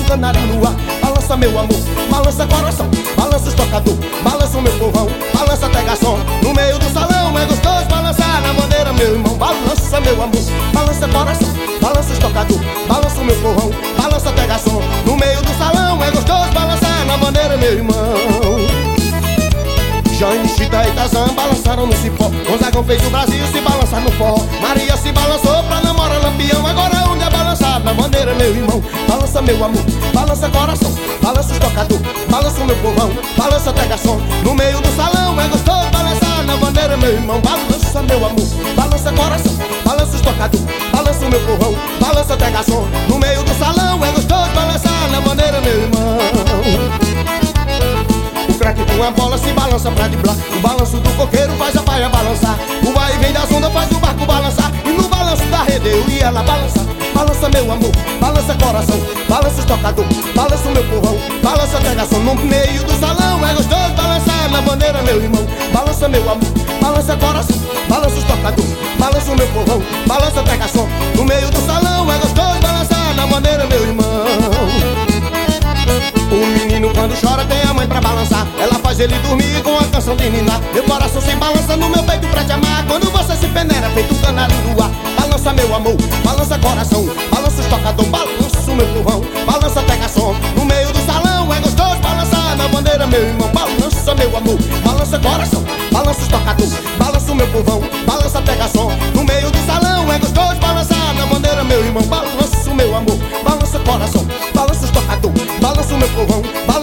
canário no ar. Balança meu amor, balança coração, balança os tocador, balança o meu povão, balança até garçom. No meio do salão é gostoso balançar na bandeira, meu irmão. Balança meu amor, balança coração, balança os tocador, balança o meu povão, balança até garçom. No meio do salão é gostoso balançar na bandeira, meu irmão. Jaime, Chita e Tazan balançaram no cipó. Gonzagão fez o Brasil se balançar no forró. Maria se balançou pra namorar Lampião. Agora onde é balançar na bandeira, meu irmão? Balança meu amor, balança coração, balança os tocador, balança o meu povão, balança até garçom. No meio do salão é gostoso balançar na bandeira, meu irmão. Balança meu amor, balança coração, balança os tocador, balança o meu povão, balança até garçom. No meio do salão é gostoso balançar na bandeira, meu irmão. O craque com a bola se balança pra driblar. O balanço do coqueiro faz a paia balançar. O vai e vem das ondas faz o barco balançar. E no balanço da rede eu e ela balança. Balança meu amor, balança coração, balança os tocador, balança o meu povão, balança até garçom. No meio do salão é gostoso balançar na bandeira, meu irmão. Balança meu amor, balança coração, balança os tocador, balança o meu povão, balança até garçom. No meio do salão é gostoso balançar na bandeira, meu irmão. O menino quando chora tem a mãe pra balançar. Ela faz ele dormir com a canção de ninar. Meu coração se balança no meu peito pra te amar. Quando você se peneira feito um canário no ar. Balança meu amor, balança coração, balança os tocador, balança o meu povão, balança até garçom. No meio do salão é gostoso balançar na bandeira, meu irmão. Balança meu amor, balança coração, balança os tocador, balança o meu povão, balança até garçom. No meio do salão é gostoso balançar na bandeira, meu irmão. Balança o meu amor, balança coração, balança os tocador, balança o meu povão,